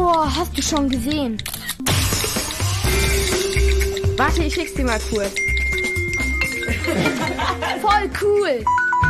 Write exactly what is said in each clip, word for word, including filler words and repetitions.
Boah, hast du schon gesehen? Warte, ich schick's dir mal kurz. Voll cool!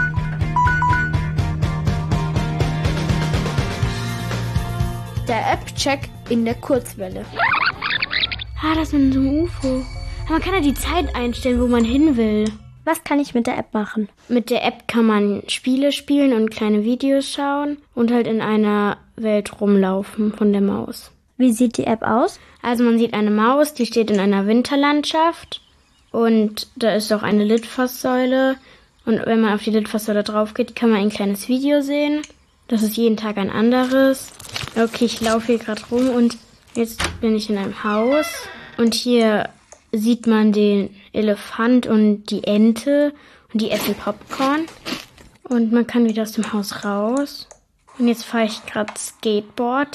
Der App-Check in der Kurzwelle. Ah, das ist mit so einem U F O. Man kann ja die Zeit einstellen, wo man hin will. Was kann ich mit der App machen? Mit der App kann man Spiele spielen und kleine Videos schauen und halt in einer Welt rumlaufen von der Maus. Wie sieht die App aus? Also man sieht eine Maus, die steht in einer Winterlandschaft und da ist auch eine Litfaßsäule. Und wenn man auf die Litfaßsäule drauf geht, kann man ein kleines Video sehen. Das ist jeden Tag ein anderes. Okay, ich laufe hier gerade rum und jetzt bin ich in einem Haus. Und hier sieht man den Elefant und die Ente und die essen Popcorn. Und man kann wieder aus dem Haus raus. Und jetzt fahre ich gerade Skateboard.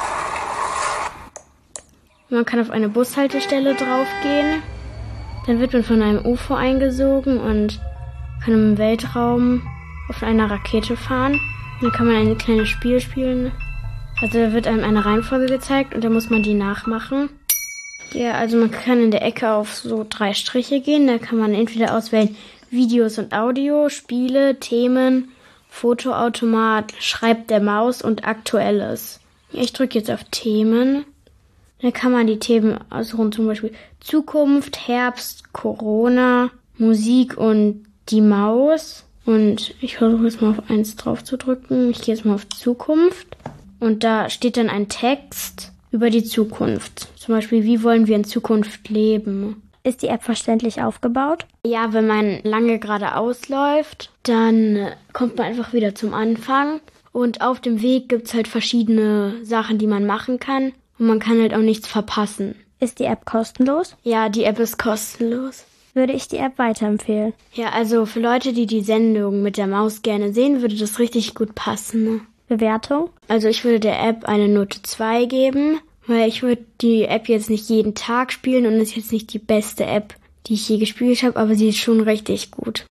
Man kann auf eine Bushaltestelle draufgehen. Dann wird man von einem U F O eingesogen und kann im Weltraum auf einer Rakete fahren. Dann kann man ein kleines Spiel spielen. Also da wird einem eine Reihenfolge gezeigt und dann muss man die nachmachen. Ja, also man kann in der Ecke auf so drei Striche gehen. Da kann man entweder auswählen Videos und Audio, Spiele, Themen, Fotoautomat, Schreib der Maus und Aktuelles. Ich drücke jetzt auf Themen. Dann kann man die Themen aussuchen, zum Beispiel Zukunft, Herbst, Corona, Musik und die Maus. Und ich versuche jetzt mal auf eins drauf zu drücken. Ich gehe jetzt mal auf Zukunft. Und da steht dann ein Text über die Zukunft. Zum Beispiel, wie wollen wir in Zukunft leben? Ist die App verständlich aufgebaut? Ja, wenn man lange geradeaus läuft, dann kommt man einfach wieder zum Anfang. Und auf dem Weg gibt's halt verschiedene Sachen, die man machen kann. Und man kann halt auch nichts verpassen. Ist die App kostenlos? Ja, die App ist kostenlos. Würde ich die App weiterempfehlen? Ja, also für Leute, die die Sendung mit der Maus gerne sehen, würde das richtig gut passen. Ne? Bewertung? Also ich würde der App eine Note zwei geben, weil ich würde die App jetzt nicht jeden Tag spielen und ist jetzt nicht die beste App, die ich je gespielt habe, aber sie ist schon richtig gut.